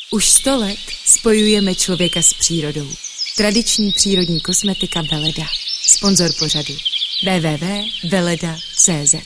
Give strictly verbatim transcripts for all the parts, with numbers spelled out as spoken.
Už sto let spojujeme člověka s přírodou. Tradiční přírodní kosmetika Veleda. Sponzor pořadu w w w tečka veleda tečka c z.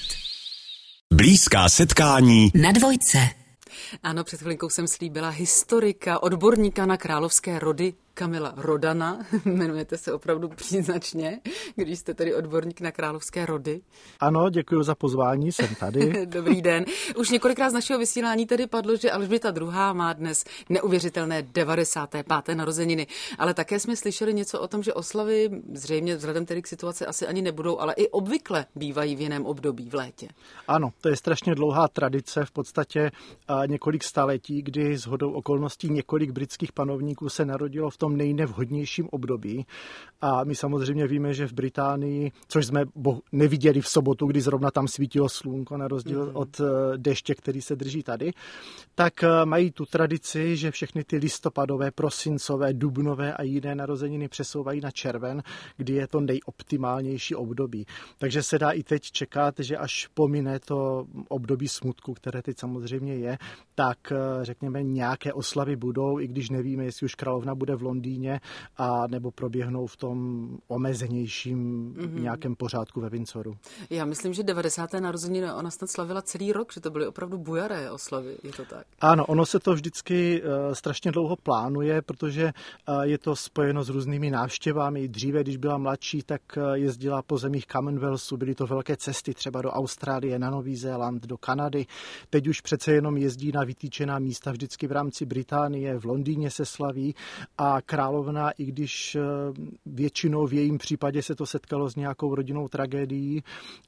Blízká setkání na dvojce. Ano, před chvilinkou jsem slíbila historika, odborníka na královské rody Kamila Rodana. Jmenujete se opravdu příznačně, když jste tedy odborník na královské rody. Ano, děkuji za pozvání, jsem tady. Dobrý den. Už několikrát z našeho vysílání tedy padlo, že Alžběta druhá. má dnes neuvěřitelné devadesáté páté narozeniny. Ale také jsme slyšeli něco o tom, že oslavy zřejmě vzhledem tedy k situaci asi ani nebudou, ale i obvykle bývají v jiném období v létě. Ano, to je strašně dlouhá tradice, v podstatě několik staletí, kdy shodou okolností několik britských panovníků se narodilo v tom nejnevhodnějším období. A my samozřejmě víme, že v Británii, což jsme neviděli v sobotu, kdy zrovna tam svítilo slunko, na rozdíl mm. od deště, který se drží tady, tak mají tu tradici, že všechny ty listopadové, prosincové, dubnové a jiné narozeniny přesouvají na červen, kdy je to nejoptimálnější období. Takže se dá i teď čekat, že až pomine to období smutku, které teď samozřejmě je, tak řekněme nějaké oslavy budou, i když nevíme, jestli už královna bude v Londýně a nebo proběhnou v tom omezenějším mm-hmm. nějakém pořádku ve Windsoru. Já myslím, že devadesáté narozeniny ona snad slavila celý rok, že to byly opravdu bujaré oslavy, je to tak? Ano, ono se to vždycky uh, strašně dlouho plánuje, protože uh, je to spojeno s různými návštěvami. Dříve, když byla mladší, tak uh, jezdila po zemích Commonwealthu, byly to velké cesty třeba do Austrálie, na Nový Zéland, do Kanady. Teď už přece jenom jezdí na vytýčená místa vždycky v rámci Británie, v Londýně se slaví a královna, i když většinou v jejím případě se to setkalo s nějakou rodinnou tragédií,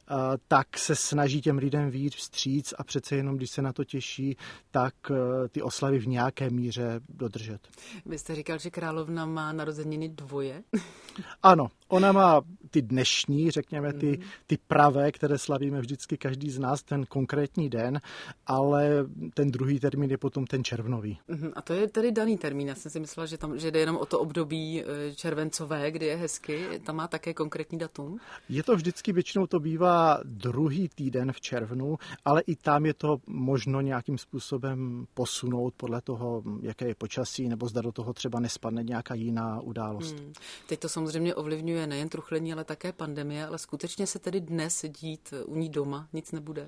tak se snaží těm lidem vyjít vstříc a přece jenom, když se na to těší, tak ty oslavy v nějaké míře dodržet. Vy jste říkal, že královna má narozeniny dvoje? Ano, ona má ty dnešní, řekněme, ty, ty pravé, které slavíme vždycky každý z nás, ten konkrétní den, ale ten druhý termín je potom ten červnový. A to je tedy daný termín. Já jsem si myslela, že tam že jde jenom o to období červencové, kdy je hezky. Tam má také konkrétní datum? Je to vždycky, většinou to bývá druhý týden v červnu, ale i tam je to možno nějakým způsobem posunout podle toho, jaké je počasí, nebo zda do toho třeba nespadne nějaká jiná událost. Hmm. Teď to samozřejmě ovlivňuje nejen truchlení, ale také pandemie, ale skutečně se tedy dnes dít u ní doma nic nebude?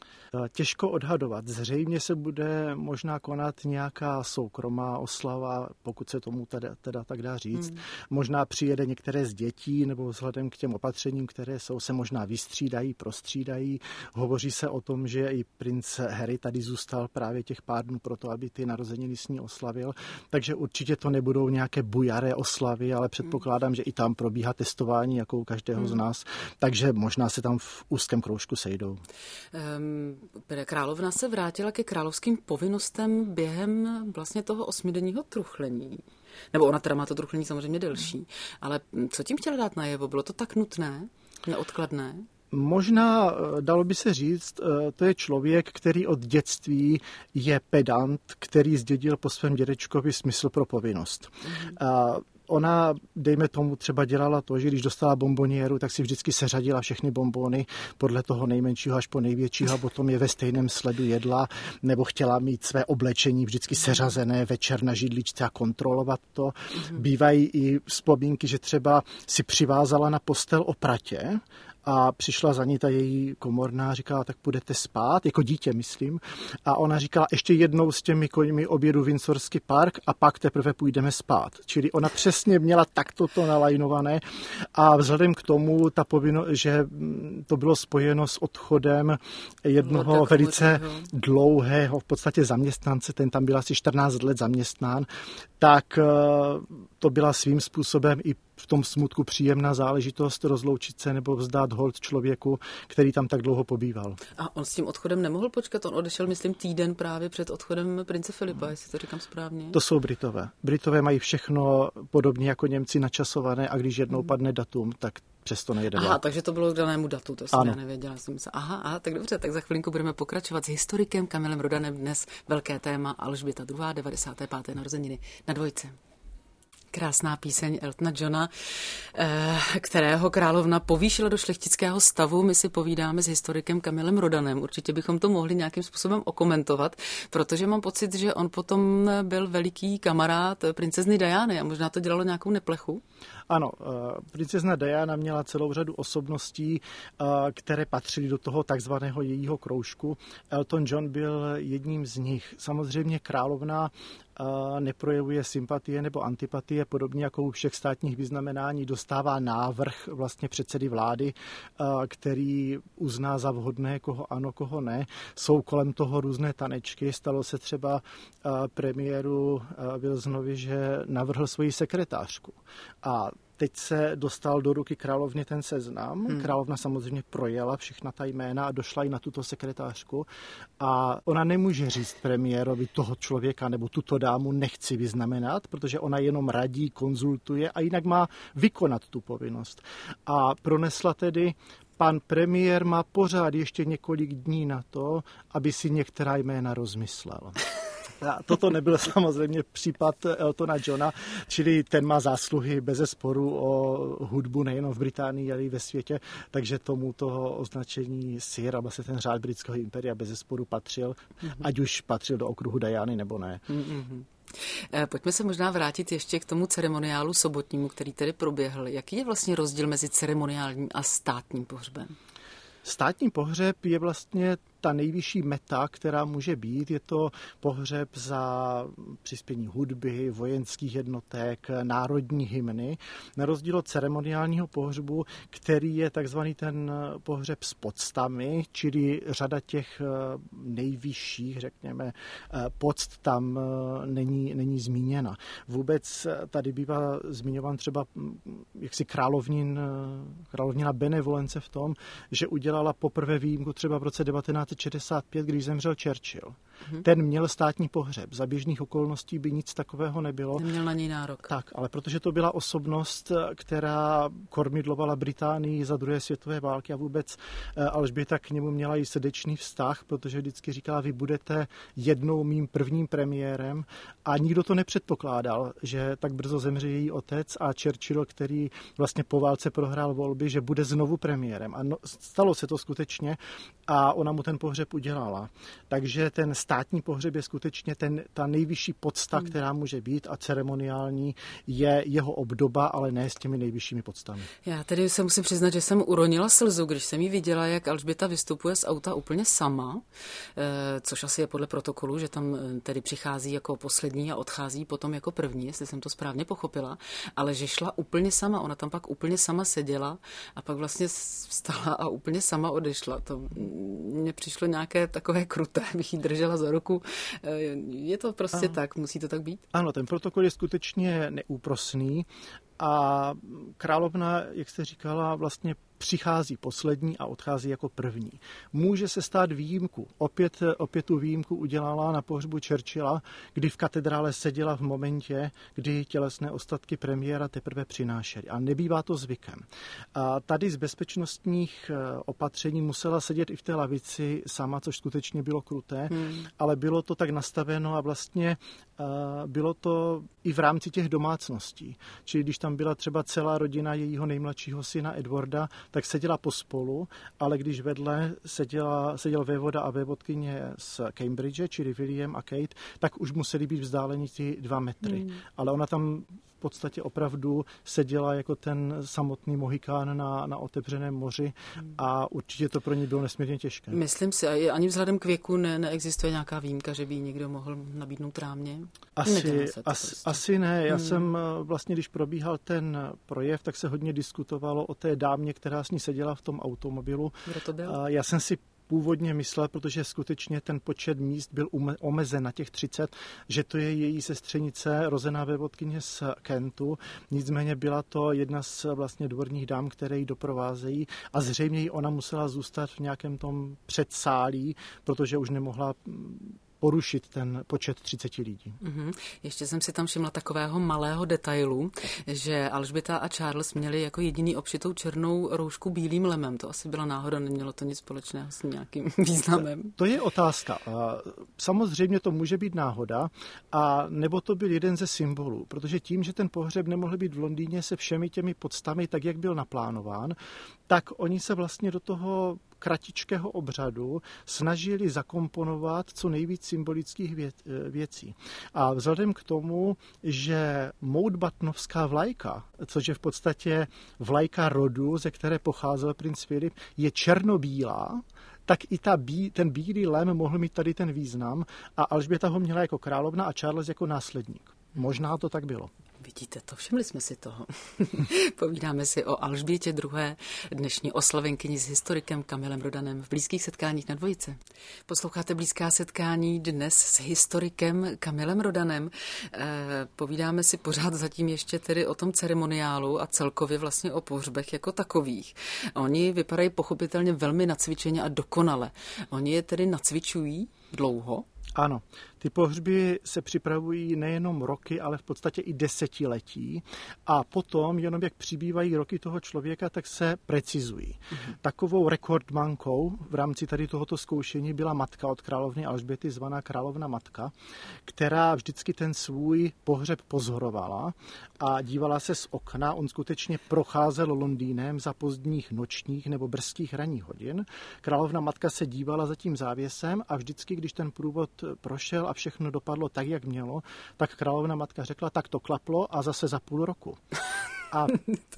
Těžko odhadovat. Zřejmě se bude možná konat nějaká soukromá oslava, pokud se tomu teda, teda tak dá říct. Hmm. Možná přijede některé z dětí, nebo vzhledem k těm opatřením, které jsou, se možná vystřídají, prostřídají. Hovoří se o tom, že i princ Harry tady zůstal právě těch pár dnů pro to, aby ty narozeniny s ní oslavil. Takže určitě to nebudou nějaké bujaré oslavy, ale předpokládám, hmm. že i tam probíhá testování, jako u každého hmm. z nás. Takže možná se tam v úzkém kroužku sejdou. Um... Královna se vrátila ke královským povinnostem během vlastně toho osmidenního truchlení. Nebo ona teda má to truchlení samozřejmě delší. Ale co tím chtěla dát najevo? Bylo to tak nutné, neodkladné? Možná, dalo by se říct, to je člověk, který od dětství je pedant, který zdědil po svém dědečkovi smysl pro povinnost. Mm. Ona, dejme tomu, třeba dělala to, že když dostala bonboniéru, tak si vždycky seřadila všechny bonbony podle toho nejmenšího až po největšího a potom je ve stejném sledu jedla, nebo chtěla mít své oblečení vždycky seřazené večer na židličce a kontrolovat to. Mm-hmm. Bývají i vzpomínky, že třeba si přivázala na postel opratě a přišla za ní ta její komorná a říkala, tak půjdete spát, jako dítě, myslím. A ona říkala, ještě jednou s těmi koňmi objedu Windsorský park a pak teprve půjdeme spát. Čili ona přesně měla takto to nalajnované a vzhledem k tomu, ta povinnost, že to bylo spojeno s odchodem jednoho no, velice můžu. dlouhého v podstatě zaměstnance, ten tam byl asi čtrnáct let zaměstnán, tak to byla svým způsobem i v tom smutku příjemná záležitost rozloučit se nebo vzdát hold člověku, který tam tak dlouho pobýval. A on s tím odchodem nemohl počkat? On odešel, myslím, týden právě před odchodem prince Filipa, hmm. jestli to říkám správně. To jsou Britové. Britové mají všechno podobně jako Němci načasované a když jednou hmm. padne datum, tak přesto nejede Aha, takže to bylo k danému datu, to jsem ano. já nevěděla. Jsem myslela, aha, aha, tak dobře, tak za chvilinku budeme pokračovat s historikem Kamilem Rodanem. Dnes velké téma Alžběta druhá. devadesáté páté narozeniny na dvojce. Krásná píseň Eltona Johna, kterého královna povýšila do šlechtického stavu. My si povídáme s historikem Kamilem Rodanem. Určitě bychom to mohli nějakým způsobem okomentovat, protože mám pocit, že on potom byl veliký kamarád princezny Diany a možná to dělalo nějakou neplechu. Ano, princezna Diana měla celou řadu osobností, které patřily do toho takzvaného jejího kroužku. Elton John byl jedním z nich. Samozřejmě královna neprojevuje sympatie nebo antipatie, podobně jako u všech státních vyznamenání dostává návrh vlastně předsedy vlády, který uzná za vhodné, koho ano, koho ne. Jsou kolem toho různé tanečky. Stalo se třeba premiéru Wilsonovi, že navrhl svoji sekretářku. A teď se dostal do ruky královny ten seznam. Hmm. Královna samozřejmě projela všechna ta jména a došla i na tuto sekretářku. A ona nemůže říct premiérovi toho člověka nebo tuto dámu nechci vyznamenat, protože ona jenom radí, konzultuje a jinak má vykonat tu povinnost. A pronesla tedy, pan premiér má pořád ještě několik dní na to, aby si některá jména rozmyslel. A toto nebyl samozřejmě případ Eltona Johna, čili ten má zásluhy bezesporu o hudbu nejenom v Británii, ale i ve světě, takže tomu toho označení Sir a vlastně ten řád britského impéria bezesporu patřil, mm-hmm. ať už patřil do okruhu Diany nebo ne. Mm-hmm. Pojďme se možná vrátit ještě k tomu ceremoniálu sobotnímu, který tedy proběhl. Jaký je vlastně rozdíl mezi ceremoniálním a státním pohřbem? Státní pohřeb je vlastně ta nejvyšší meta, která může být. Je to pohřeb za přispění hudby, vojenských jednotek, národní hymny. Na rozdíl od ceremoniálního pohřbu, který je takzvaný ten pohřeb s poctami, čili řada těch nejvyšších, řekněme, poct tam není, není zmíněna. Vůbec tady bývá zmiňován třeba jaksi královnin, královnina benevolence v tom, že udělala poprvé výjimku třeba v roce devatenáct set šedesát pět, když zemřel Churchill. Hmm. Ten měl státní pohřeb. Za běžných okolností by nic takového nebylo. Neměl na něj nárok. Tak, ale protože to byla osobnost, která kormidlovala Británii za druhé světové války a vůbec Alžběta k němu měla i srdečný vztah, protože vždycky říkala, vy budete jednou mým prvním premiérem a nikdo to nepředpokládal, že tak brzo zemře její otec a Churchill, který vlastně po válce prohrál volby, že bude znovu premiérem. A no, stalo se to skutečně a ona mu ten pohřeb udělala. Takže ten státní pohřeb je skutečně ten, ta nejvyšší podsta, hmm. která může být a ceremoniální je jeho obdoba, ale ne s těmi nejvyššími podstami. Já tedy se musím přiznat, že jsem uronila slzu, když jsem jí viděla, jak Alžběta vystupuje z auta úplně sama, což asi je podle protokolu, že tam tedy přichází jako poslední a odchází potom jako první, jestli jsem to správně pochopila, ale že šla úplně sama, ona tam pak úplně sama seděla a pak vlastně vstala a úplně sama odešla. To mně přišlo nějaké takové kruté, bych jí držela za ruku. Je to prostě Aha. tak, musí to tak být? Ano, ten protokol je skutečně neúprosný a královna, jak jste říkala, vlastně přichází poslední a odchází jako první. Může se stát výjimku. Opět, opět tu výjimku udělala na pohřbu Churchilla, kdy v katedrále seděla v momentě, kdy tělesné ostatky premiéra teprve přinášeli. A nebývá to zvykem. A tady z bezpečnostních opatření musela sedět i v té lavici sama, což skutečně bylo kruté, hmm. ale bylo to tak nastaveno a vlastně bylo to i v rámci těch domácností. Čili když tam byla třeba celá rodina jejího nejmladšího syna Edwarda, tak seděla pospolu, ale když vedle seděla, seděl vévoda a vévodkyně z Cambridge, čili William a Kate, tak už museli být vzdáleni ty dva metry. Hmm. Ale ona tam v podstatě opravdu seděla jako ten samotný mohikán na, na otevřeném moři a určitě to pro ní bylo nesmírně těžké. Myslím si, ani vzhledem k věku ne, neexistuje nějaká výjimka, že by jí někdo mohl nabídnout rámě? Asi, asi, prostě. asi ne. Já hmm. jsem vlastně, když probíhal ten projev, tak se hodně diskutovalo o té dámě, která s ní seděla v tom automobilu. Kdo to byl? Já jsem si původně myslel, protože skutečně ten počet míst byl omezen na těch třicet, že to je její sestřenice, rozená vévodkyně z Kentu. Nicméně byla to jedna z vlastně dvorních dám, které ji doprovázejí a zřejmě ji ona musela zůstat v nějakém tom předsálí, protože už nemohla porušit ten počet třicet lidí. Mm-hmm. Ještě jsem si tam všimla takového malého detailu, že Alžběta a Charles měli jako jediný obšitou černou roušku bílým lemem. To asi byla náhoda, nemělo to nic společného s nějakým významem. To je otázka. Samozřejmě to může být náhoda, a nebo to byl jeden ze symbolů, protože tím, že ten pohřeb nemohl být v Londýně se všemi těmi podstami, tak jak byl naplánován, tak oni se vlastně do toho kratičkého obřadu snažili zakomponovat co nejvíc symbolických věcí. A vzhledem k tomu, že mountbattenovská vlajka, což je v podstatě vlajka rodu, ze které pocházel princ Filip, je černobílá, tak i ta bí, ten bílý lem mohl mít tady ten význam a Alžběta ho měla jako královna a Charles jako následník. Možná to tak bylo. Vidíte to, všimli jsme si toho. Povídáme si o Alžbětě druhé., dnešní oslavenkyni s historikem Kamilem Rodanem v Blízkých setkáních na Dvojice. Posloucháte Blízká setkání dnes s historikem Kamilem Rodanem. E, povídáme si pořád zatím ještě tedy o tom ceremoniálu a celkově vlastně o pohřbech jako takových. Oni vypadají pochopitelně velmi nacvičeně a dokonale. Oni je tedy nacvičují dlouho? Ano, ty pohřby se připravují nejenom roky, ale v podstatě i desetiletí a potom, jenom jak přibývají roky toho člověka, tak se precizují. Mm-hmm. Takovou rekordmankou v rámci tady tohoto zkoušení byla matka od královny Alžběty, zvaná královna matka, která vždycky ten svůj pohřeb pozorovala a dívala se z okna. On skutečně procházel Londýnem za pozdních nočních nebo brzkých ranních hodin. Královna matka se dívala za tím závěsem a vždycky, když ten průvod prošel a všechno dopadlo tak, jak mělo, tak královna matka řekla, tak to klaplo a zase za půl roku. A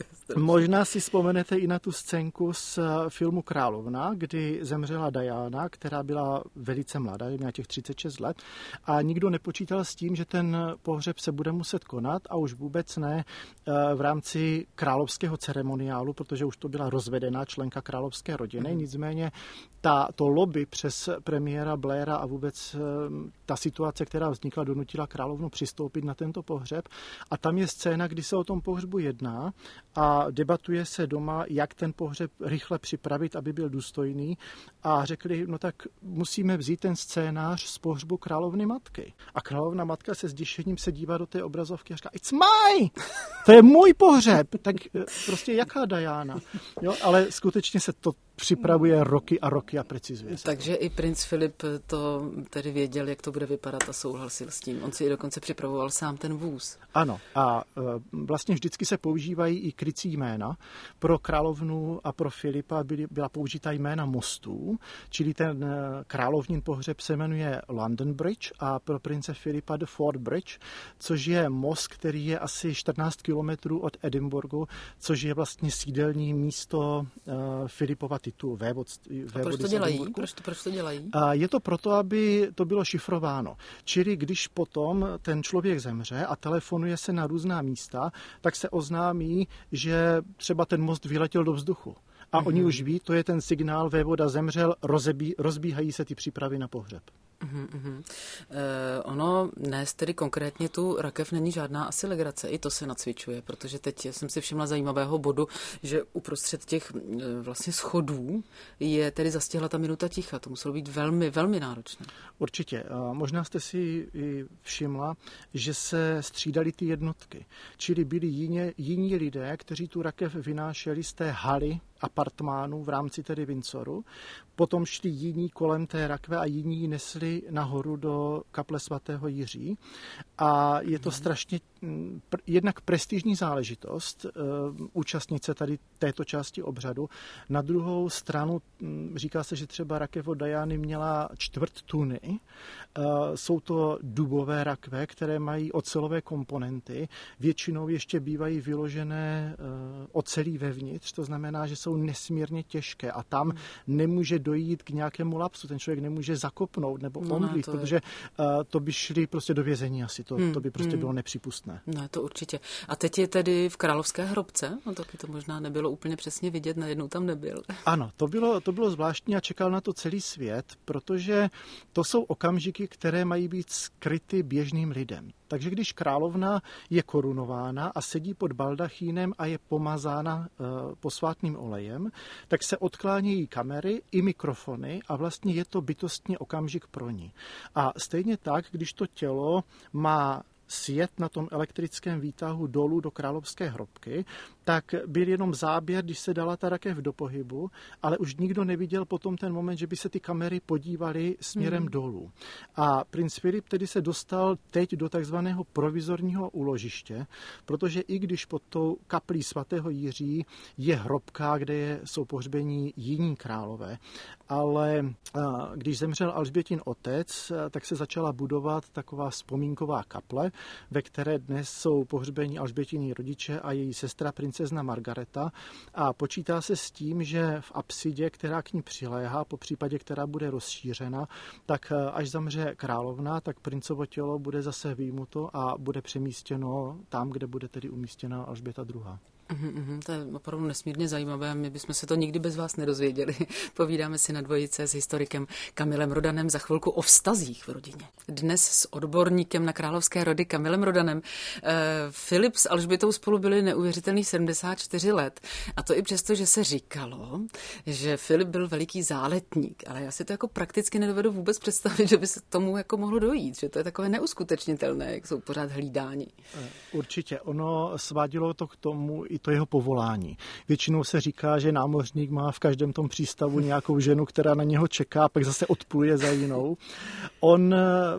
možná si vzpomenete i na tu scénku z filmu Královna, kdy zemřela Diana, která byla velice mladá, měla těch třicet šest let a nikdo nepočítal s tím, že ten pohřeb se bude muset konat a už vůbec ne v rámci královského ceremoniálu, protože už to byla rozvedená členka královské rodiny. Nicméně ta, to lobby přes premiéra Blaira a vůbec ta situace, která vznikla, donutila královnu přistoupit na tento pohřeb. A tam je scéna, kdy se o tom pohřbu jedná a debatuje se doma, jak ten pohřeb rychle připravit, aby byl důstojný. A řekli, no tak musíme vzít ten scénář z pohřbu královny matky. A královna matka se zděšením se dívá do té obrazovky a říká, it's my! To je můj pohřeb! Tak prostě jaká Diana? Jo, ale skutečně se to připravuje roky a roky a precizuje se. Takže to. I princ Filip to tedy věděl, jak to bude vypadat a souhlasil s tím. On si i dokonce připravoval sám ten vůz. Ano a vlastně vždycky se používají i krycí jména. Pro královnu a pro Filipa byly, byla použita jména mostů, čili ten královnin pohřeb se jmenuje London Bridge a pro prince Filipa the Ford Bridge, což je most, který je asi čtrnáct kilometrů od Edinburghu, což je vlastně sídelní místo uh, Filipova titul vévodství. A proč to dělají? Proč to, proč to dělají? A je to proto, aby to bylo šifrováno. Čili když potom ten člověk zemře a telefonuje se na různá místa, tak se oznámí, že třeba ten most vyletěl do vzduchu. A mm-hmm. oni už ví, to je ten signál, vévoda zemřel, rozebí, rozbíhají se ty přípravy na pohřeb. Uhum, uhum. E, ono dnes tedy konkrétně tu rakev není žádná asi legrace, i to se nacvičuje, protože teď jsem si všimla zajímavého bodu, že uprostřed těch e, vlastně schodů je tedy zastihla ta minuta ticha, to muselo být velmi, velmi náročné. Určitě. A možná jste si i všimla, že se střídaly ty jednotky, čili byli jiní, jiní lidé, kteří tu rakev vynášeli z té haly apartmánů v rámci tedy Windsoru. Potom šli jiní kolem té rakve a jiní ji nesli nahoru do kaple svatého Jiří. A je to strašně pr- jednak prestižní záležitost e, účastnit se tady této části obřadu. Na druhou stranu m, říká se, že třeba rakev od Diany měla čtvrt tuny. E, jsou to dubové rakve, které mají ocelové komponenty. Většinou ještě bývají vyložené e, ocelí vevnitř, to znamená, že jsou nesmírně těžké a tam nemůže dojít k nějakému lapsu. Ten člověk nemůže zakopnout nebo omdlít, no, protože uh, to by šli prostě do vězení asi. To, hmm. to by prostě hmm. bylo nepřípustné. nešťastné. No, to určitě. A teď je tedy v královské hrobce? No taky to možná nebylo úplně přesně vidět, najednou tam nebyl. Ano, to bylo, to bylo zvláštní a čekal na to celý svět, protože to jsou okamžiky, které mají být skryty běžným lidem. Takže když královna je korunována a sedí pod baldachínem a je pomazána e, posvátným olejem, tak se odklánějí kamery i mikrofony a vlastně je to bytostně okamžik pro ní. A stejně tak, když to tělo má sjet na tom elektrickém výtahu dolů do královské hrobky, tak byl jenom záběr, když se dala ta rakev do pohybu, ale už nikdo neviděl potom ten moment, že by se ty kamery podívaly směrem hmm. dolů. A princ Filip tedy se dostal teď do takzvaného provizorního úložiště, protože i když pod tou kaplí svatého Jiří je hrobka, kde je, jsou pohřbení jiní králové, ale když zemřel Alžbětin otec, tak se začala budovat taková vzpomínková kaple, ve které dnes jsou pohřbení Alžbětiny rodiče a její sestra princezna Margareta, a počítá se s tím, že v apsidě, která k ní přiléhá, po případě která bude rozšířena, tak až zamře královna, tak princovo tělo bude zase vyjmuto a bude přemístěno tam, kde bude tedy umístěna Alžběta druhá. Uhum, uhum, to je opravdu nesmírně zajímavé. My bychom se to nikdy bez vás nedozvěděli. Povídáme si na dvojice s historikem Kamilem Rodanem za chvilku o vztazích v rodině. Dnes s odborníkem na královské rody Kamilem Rodanem. E, Filip s Alžbětou spolu byli neuvěřitelných sedmdesát čtyři let. A to i přesto, že se říkalo, že Filip byl veliký záletník. Ale já si to jako prakticky nedovedu vůbec představit, že by se tomu jako mohlo dojít. Že to je takové neuskutečnitelné, jak jsou pořád hlídáni. Určitě. Ono svádělo to k tomu i to jeho povolání. Většinou se říká, že námořník má v každém tom přístavu nějakou ženu, která na něho čeká, pak zase odpluje za jinou. On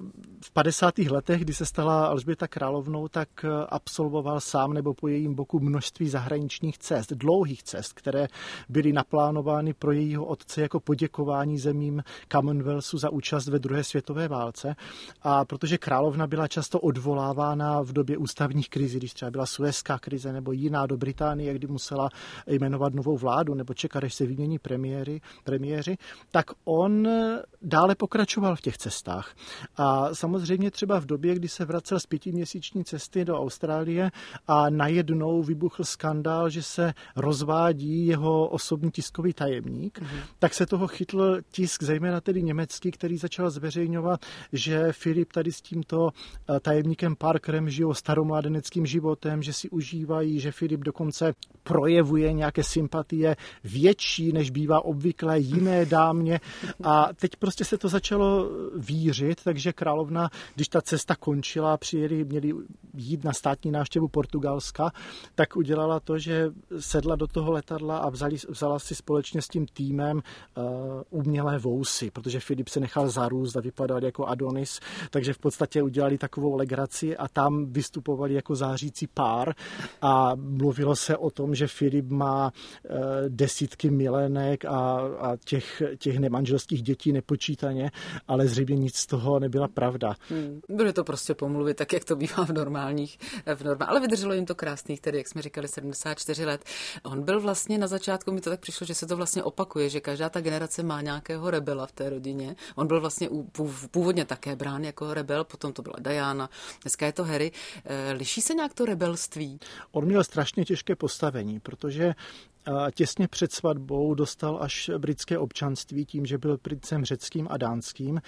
v padesátých letech, kdy se stala Alžběta královnou, tak absolvoval sám nebo po jejím boku množství zahraničních cest, dlouhých cest, které byly naplánovány pro jejího otce jako poděkování zemím Commonwealthu za účast ve druhé světové válce. A protože královna byla často odvolávána v době ústavních krizí, když třeba byla Suezská krize nebo jiná do Británie, kdy musela jmenovat novou vládu nebo čekat, až se vymění premiéry, premiéři, tak on dále pokračoval v těch cestách. A samozřejmě třeba v době, kdy se vracel z pětiměsíční cesty do Austrálie a najednou vybuchl skandál, že se rozvádí jeho osobní tiskový tajemník, mm-hmm. tak se toho chytl tisk, zejména tedy německý, který začal zveřejňovat, že Filip tady s tímto tajemníkem Parkerem žijou staromládeneckým životem, že si užívají, že Filip dokonce projevuje nějaké sympatie větší, než bývá obvyklé jiné dámě. A teď prostě se to začalo vířit, takže královna, když ta cesta končila, přijeli, měli jít na státní návštěvu Portugalska, tak udělala to, že sedla do toho letadla a vzali, vzala si společně s tím týmem uh, umělé vousy, protože Filip se nechal zarůst a vypadal jako Adonis, takže v podstatě udělali takovou legraci a tam vystupovali jako zářící pár a mluvilo se o tom, že Filip má uh, desítky milenek a, a těch, těch nemanželských dětí nepočítaně, ale zřejmě nic z toho nebyla pravda. Hmm. Byly to prostě pomluvy, tak jak to bývá v normálních, v normál... ale vydrželo jim to krásných, tedy jak jsme říkali, sedmdesát čtyři let. On byl vlastně na začátku, mi to tak přišlo, že se to vlastně opakuje, že každá ta generace má nějakého rebela v té rodině. On byl vlastně původně také brán jako rebel, potom to byla Diana, dneska je to Harry. Liší se nějak to rebelství? On měl strašně těžké postavení, protože těsně před svatbou dostal až britské občanství tím, že byl princem řeckým a dánským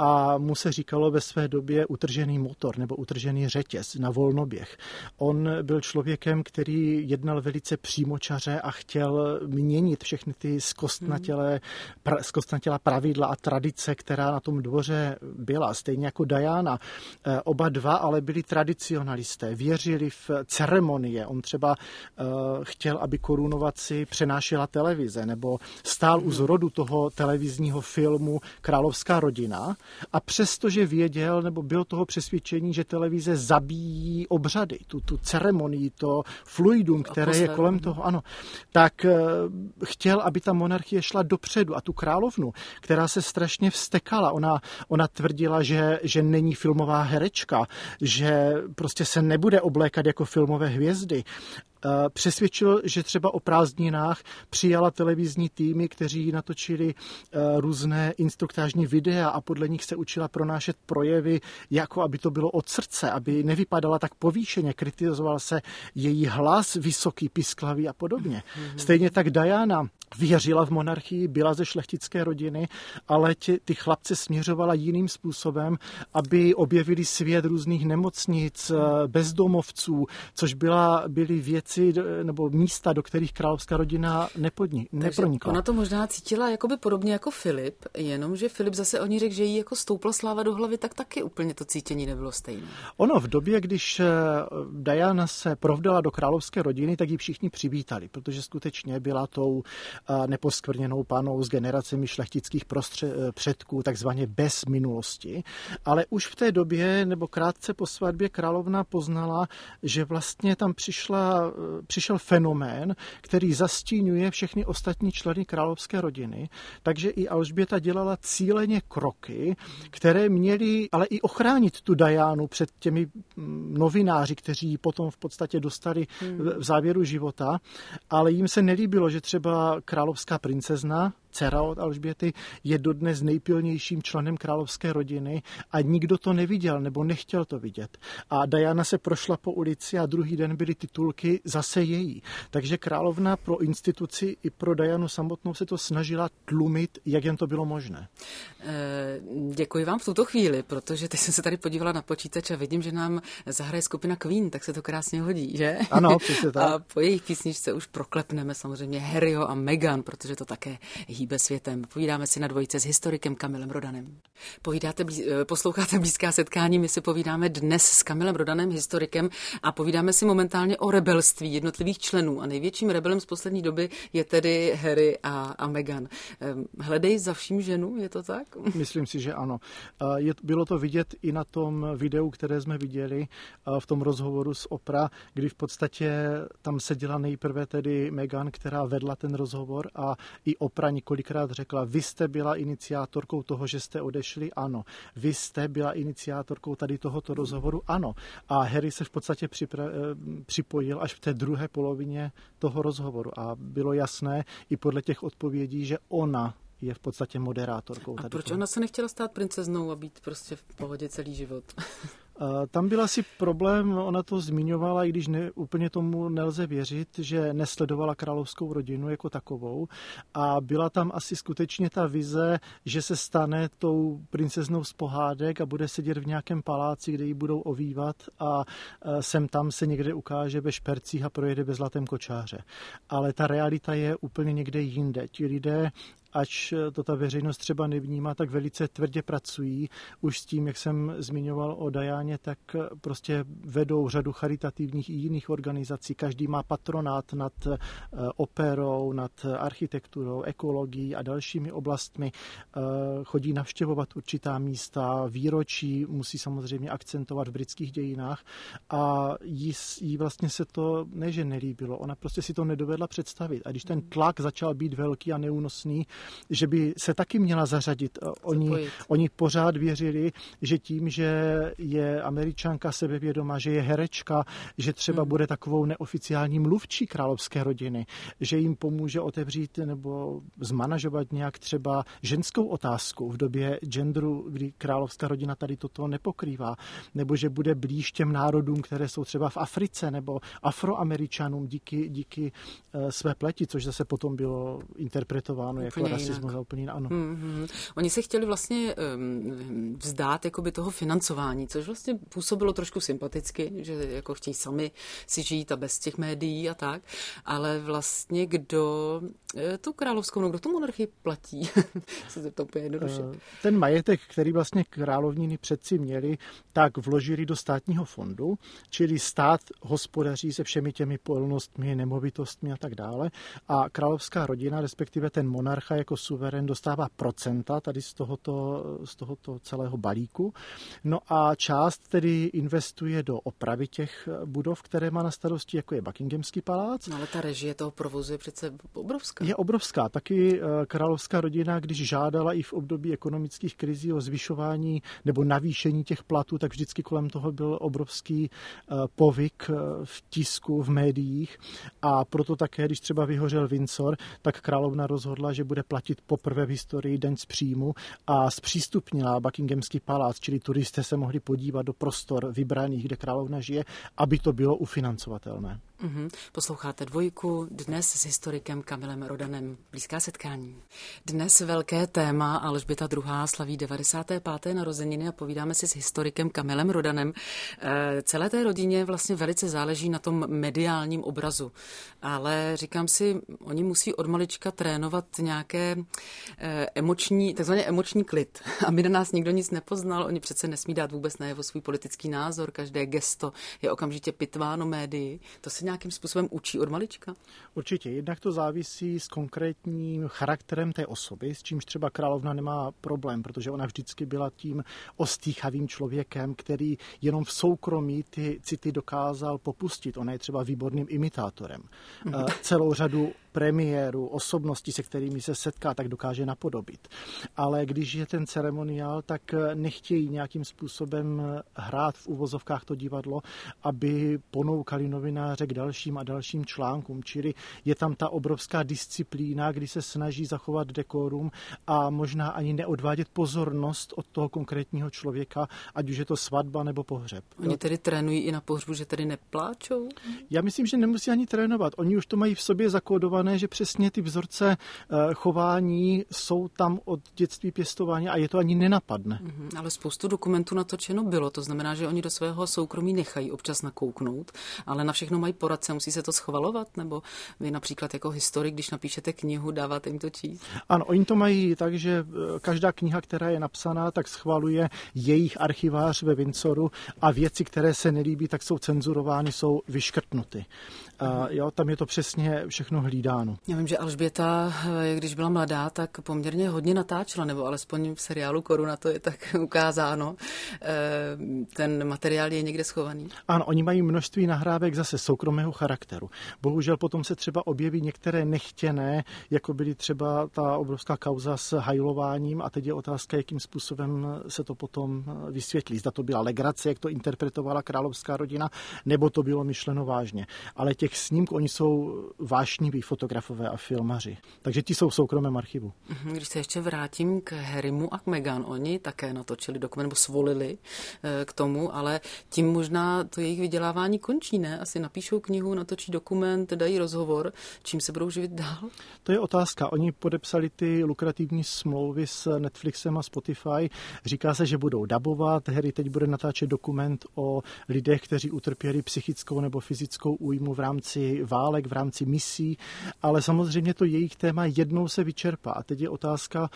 a mu se říkalo ve své době utržený motor nebo utržený řetěz na volnoběh. On byl člověkem, který jednal velice přímočaře a chtěl měnit všechny ty zkostnatělé, pra, zkostnatělá pravidla a tradice, která na tom dvoře byla. Stejně jako Diana. Oba dva ale byli tradicionalisté, věřili v ceremonie. On třeba uh, chtěl, aby korunovací přenášela televize, nebo stál u zrodu toho televizního filmu Královská rodina a přestože věděl, nebo byl toho přesvědčení, že televize zabíjí obřady, tu, tu ceremonii, to fluidum, které je kolem toho, ano, tak chtěl, aby ta monarchie šla dopředu a tu královnu, která se strašně vztekala, ona, ona tvrdila, že, že není filmová herečka, že prostě se nebude oblékat jako filmové hvězdy přesvědčil, že třeba o prázdninách přijala televizní týmy, kteří natočili různé instruktážní videa a podle nich se učila pronášet projevy, jako aby to bylo od srdce, aby nevypadala tak povýšeně, kritizoval se její hlas, vysoký, pisklavý a podobně. Mm-hmm. Stejně tak Diana věřila v monarchii, byla ze šlechtické rodiny, ale tě, ty chlapce směřovala jiným způsobem, aby objevili svět různých nemocnic, bezdomovců, což byla, byly věci nebo místa, do kterých královská rodina nepodni, nepronikla. Ona to možná cítila jakoby podobně jako Filip, jenomže Filip zase o ní řekl, že jí jako stoupla sláva do hlavy, tak taky úplně to cítění nebylo stejné. Ono v době, když Diana se provdala do královské rodiny, tak ji všichni přivítali, protože skutečně byla tou neposkvrněnou panou s generacemi šlechtických prostře- předků, takzvaně bez minulosti. Ale už v té době, nebo krátce po svatbě, královna poznala, že vlastně tam přišla, přišel fenomén, který zastínuje všechny ostatní členy královské rodiny. Takže i Alžběta dělala cíleně kroky, které měly ale i ochránit tu Dianu před těmi novináři, kteří ji potom v podstatě dostali v závěru života. Ale jim se nelíbilo, že třeba královská princezna, dcera od Alžběty, je dodnes nejpilnějším členem královské rodiny a nikdo to neviděl nebo nechtěl to vidět. A Diana se prošla po ulici a druhý den byly titulky zase její. Takže královna pro instituci i pro Dianu samotnou se to snažila tlumit, jak jen to bylo možné. Děkuji vám v tuto chvíli, protože teď jsem se tady podívala na počítač a vidím, že nám zahraje skupina Queen, tak se to krásně hodí, že? Ano, přesně tak. A po jejich písničce už proklepneme samozřejmě Harryho a Meghan, protože to také hýbe světem. Povídáme si na dvojice s historikem Kamilem Rodanem. Povídáte, posloucháte Blízká setkání, my si povídáme dnes s Kamilem Rodanem, historikem, a povídáme si momentálně o rebelství jednotlivých členů. A největším rebelem z poslední doby je tedy Harry a, a Meghan. Hledej za vším ženu, je to tak? Myslím si, že ano. Je, bylo to vidět i na tom videu, které jsme viděli v tom rozhovoru s Oprah, kdy v podstatě tam seděla nejprve tedy Meghan, která vedla ten rozhovor, a i Oprah několikrát řekla, vy jste byla iniciátorkou toho, že jste odešli, ano. Vy jste byla iniciátorkou tady tohoto rozhovoru, ano. A Harry se v podstatě připra- připojil až v té druhé polovině toho rozhovoru a bylo jasné i podle těch odpovědí, že ona je v podstatě moderátorkou. A tady proč toho. ona se nechtěla stát princeznou a být prostě v pohodě celý život? Tam byl asi problém, ona to zmiňovala, i když ne, úplně tomu nelze věřit, že nesledovala královskou rodinu jako takovou, a byla tam asi skutečně ta vize, že se stane tou princeznou z pohádek a bude sedět v nějakém paláci, kde ji budou ovývat, a sem tam se někde ukáže ve špercích a projede ve zlatém kočáře. Ale ta realita je úplně někde jinde. Ti lidé, ač to ta veřejnost třeba nevnímá, tak velice tvrdě pracují. Už s tím, jak jsem zmiňoval o Dianě, tak prostě vedou řadu charitativních i jiných organizací. Každý má patronát nad operou, nad architekturou, ekologií a dalšími oblastmi. Chodí navštěvovat určitá místa, výročí musí samozřejmě akcentovat v britských dějinách, a jí, jí vlastně se to ne, že nelíbilo, ona prostě si to nedovedla představit. A když ten tlak začal být velký a neúnosný, že by se taky měla zařadit. Oni, oni pořád věřili, že tím, že je Američanka sebevědomá, že je herečka, že třeba hmm. bude takovou neoficiální mluvčí královské rodiny, že jim pomůže otevřít nebo zmanažovat nějak třeba ženskou otázku v době genderu, kdy královská rodina tady toto nepokrývá, nebo že bude blíž těm národům, které jsou třeba v Africe, nebo Afroameričanům díky, díky uh, své pleti, což zase potom bylo interpretováno jako rasismus a úplně ano. Mm-hmm. Oni se chtěli vlastně um, vzdát jakoby toho financování, což vlastně působilo trošku sympaticky, že jako chtějí sami si žít a bez těch médií a tak, ale vlastně kdo tu královskou, no kdo tu monarchii platí? Se zeptám úplně jednoduše. Ten majetek, který vlastně královniny předci měli, tak vložili do státního fondu, čili stát hospodaří se všemi těmi polnostmi, nemovitostmi a tak dále, a královská rodina, respektive ten monarcha jako suverén dostává procenta tady z tohoto, z tohoto celého balíku. No a část tedy investuje do opravy těch budov, které má na starosti, jako je Buckinghamský palác. No ale ta režie toho provozu je přece obrovská. Je obrovská. Taky královská rodina, když žádala i v období ekonomických krizí o zvyšování nebo navýšení těch platů, tak vždycky kolem toho byl obrovský povyk v tisku, v médiích. A proto také, když třeba vyhořel Windsor, tak královna rozhodla, že bude platit poprvé v historii daň z příjmu a zpřístupnila Buckinghamský palác, čili turisté se mohli podívat do prostor vybraných, kde královna žije, aby to bylo ufinancovatelné. Uhum. Posloucháte Dvojku, dnes s historikem Kamilem Rodanem. Blízká setkání. Dnes velké téma, Alžběta druhá. slaví devadesáté páté narozeniny a povídáme si s historikem Kamilem Rodanem. E, celé té rodině vlastně velice záleží na tom mediálním obrazu, ale říkám si, oni musí od malička trénovat nějaké e, emoční, takzvaně emoční klid, aby na nás nikdo nic nepoznal. Oni přece nesmí dát vůbec najevo svůj politický názor, každé gesto je okamžitě pitváno médii. To se nějakým způsobem učí od malička? Určitě. Jednak to závisí s konkrétním charakterem té osoby, s čímž třeba královna nemá problém, protože ona vždycky byla tím ostýchavým člověkem, který jenom v soukromí ty city dokázal popustit. Ona je třeba výborným imitátorem. Mm. Celou řadu premiérů, osobností, se kterými se setká, tak dokáže napodobit. Ale když je ten ceremoniál, tak nechtějí nějakým způsobem hrát v uvozovkách to divadlo, aby ponoukali novináře k dalším a dalším článkům. Čili je tam ta obrovská disciplína, kdy se snaží zachovat dekorum a možná ani neodvádět pozornost od toho konkrétního člověka, ať už je to svatba nebo pohřeb. Oni tedy trénují i na pohřbu, že tedy nepláčou? Já myslím, že nemusí ani trénovat. Oni už to mají v sobě zakódované, že přesně ty vzorce chování jsou tam od dětství pěstování a je to ani nenapadne. Mm, ale spoustu dokumentů natočeno bylo, to znamená, že oni do svého soukromí nechají občas nakouknout, ale na všechno mají poradce, musí se to schvalovat, nebo vy například jako historik, když napíšete knihu, dáváte jim to číst? Ano, oni to mají tak, že každá kniha, která je napsaná, tak schvaluje jejich archivář ve Windsoru a věci, které se nelíbí, tak jsou cenzurovány, jsou vyškrtnuty. Mm. Uh, jo, tam je to přesně všechno hlídáno. Já vím, že Alžběta, když byla mladá, tak poměrně hodně natáčela, nebo alespoň v seriálu Koruna to je tak ukázáno. Ten materiál je někde schovaný? Ano, oni mají množství nahrávek zase soukromého charakteru. Bohužel potom se třeba objeví některé nechtěné, jako byly třeba ta obrovská kauza s hajlováním a teď je otázka, jakým způsobem se to potom vysvětlí. Zda to byla legrace, jak to interpretovala královská rodina, nebo to bylo myšleno vážně. Ale těch snímků, oni jsou vášniví fotografové a filmaři. Takže ti jsou v soukromém archivu. Když se ještě vrátím k Harrymu a k Meghan, oni také natočili dokument, nebo svolili k tomu, ale tím možná to jejich vydělávání končí, ne? Asi napíšou knihu, natočí dokument, dají rozhovor, čím se budou živit dál? To je otázka. Oni podepsali ty lukrativní smlouvy s Netflixem a Spotify. Říká se, že budou dabovat. Harry teď bude natáčet dokument o lidech, kteří utrpěli psychickou nebo fyzickou újmu v rámci válek, v rámci misí, ale samozřejmě to jejich téma jednou se vyčerpá. A teď je otázka,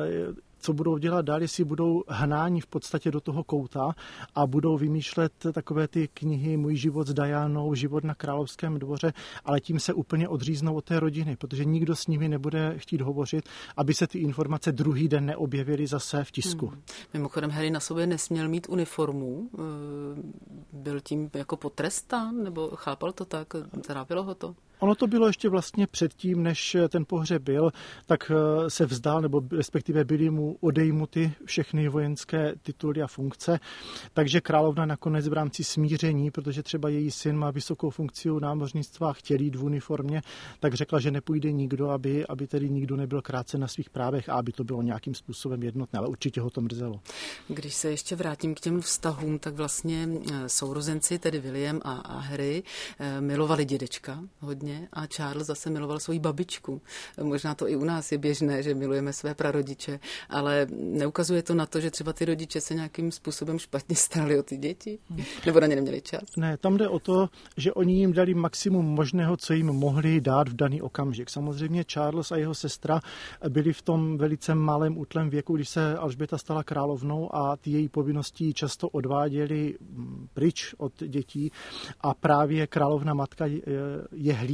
co budou dělat dál, jestli budou hnáni v podstatě do toho kouta a budou vymýšlet takové ty knihy Můj život s Dianou, Život na královském dvoře, ale tím se úplně odříznou od té rodiny, protože nikdo s nimi nebude chtít hovořit, aby se ty informace druhý den neobjevily zase v tisku. Hmm. Mimochodem Harry na sobě nesměl mít uniformu, byl tím jako potrestán, nebo chápal to tak, trápilo ho to? Ono to bylo ještě vlastně předtím, než ten pohřeb byl, tak se vzdal, nebo respektive byly mu odejmuty všechny vojenské tituly a funkce. Takže královna nakonec v rámci smíření, protože třeba její syn má vysokou funkci u námořnictva a chtěl jít v uniformě, tak řekla, že nepůjde nikdo, aby, aby tedy nikdo nebyl krácen na svých právech a aby to bylo nějakým způsobem jednotné, ale určitě ho to mrzelo. Když se ještě vrátím k těm vztahům, tak vlastně sourozenci, tedy William a, a Harry, milovali dědečka hodně a Charles zase miloval svoji babičku. Možná to i u nás je běžné, že milujeme své prarodiče, ale neukazuje to na to, že třeba ty rodiče se nějakým způsobem špatně starali o ty děti? Nebo na ně neměli čas? Ne, tam jde o to, že oni jim dali maximum možného, co jim mohli dát v daný okamžik. Samozřejmě Charles a jeho sestra byli v tom velice malém útlém věku, když se Alžběta stala královnou a ty její povinnosti často odváděly pryč od dětí a právě královna matka je hlídala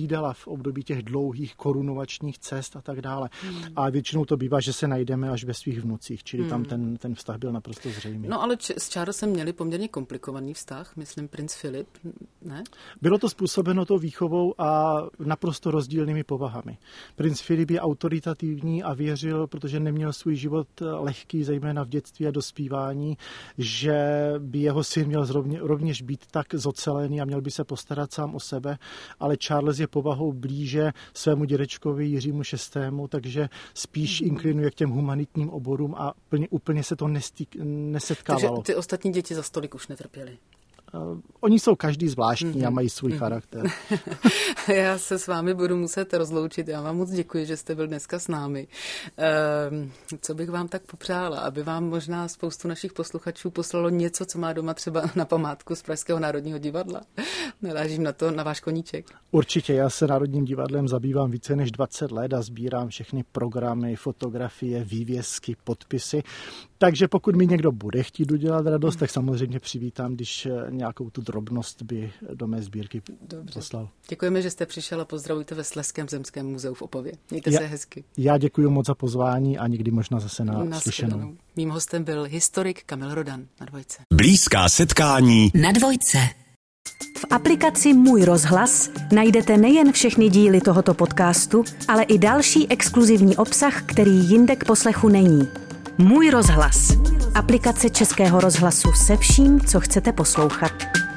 střídala v období těch dlouhých korunovačních cest a tak dále. Hmm. A většinou to bývá, že se najdeme až ve svých vnucích, čili hmm. tam ten, ten vztah byl naprosto zřejmý. No ale č- s Charlesem měli poměrně komplikovaný vztah, myslím princ Filip, ne? Bylo to způsobeno tou výchovou a naprosto rozdílnými povahami. Princ Filip je autoritativní a věřil, protože neměl svůj život lehký, zejména v dětství a dospívání, že by jeho syn měl zrovně, rovněž být tak zocelený a měl by se postarat sám o sebe, ale Charles je povahou blíže svému dědečkovi Jiřímu šestému, takže spíš inklinuje k těm humanitním oborům a plně, úplně se to nestýk, nesetkávalo. Takže ty ostatní děti za stolik už netrpěly. Uh, oni jsou každý zvláštní mm-hmm. a mají svůj mm-hmm. charakter. Já se s vámi budu muset rozloučit. Já vám moc děkuji, že jste byl dneska s námi. Uh, co bych vám tak popřála? Aby vám možná spoustu našich posluchačů poslalo něco, co má doma třeba na památku z Pražského národního divadla. Narážím na to, na váš koníček. Určitě, já se Národním divadlem zabývám více než dvacet let a sbírám všechny programy, fotografie, vývězky, podpisy. Takže pokud mi někdo bude chtít udělat radost, tak samozřejmě přivítám, když nějakou tu drobnost by do mé sbírky Dobře. poslal. Děkujeme, že jste přišel a pozdravujte ve Slezském zemském muzeu v Opavě. Mějte já, se hezky. Já děkuji moc za pozvání a někdy možná zase na, na slyšenou. Mým hostem byl historik Kamil Rodan na Dvojce. Blízká setkání na Dvojce. V aplikaci Můj rozhlas najdete nejen všechny díly tohoto podcastu, ale i další exkluzivní obsah, který jinde k poslechu není. Můj rozhlas. Aplikace Českého rozhlasu se vším, co chcete poslouchat.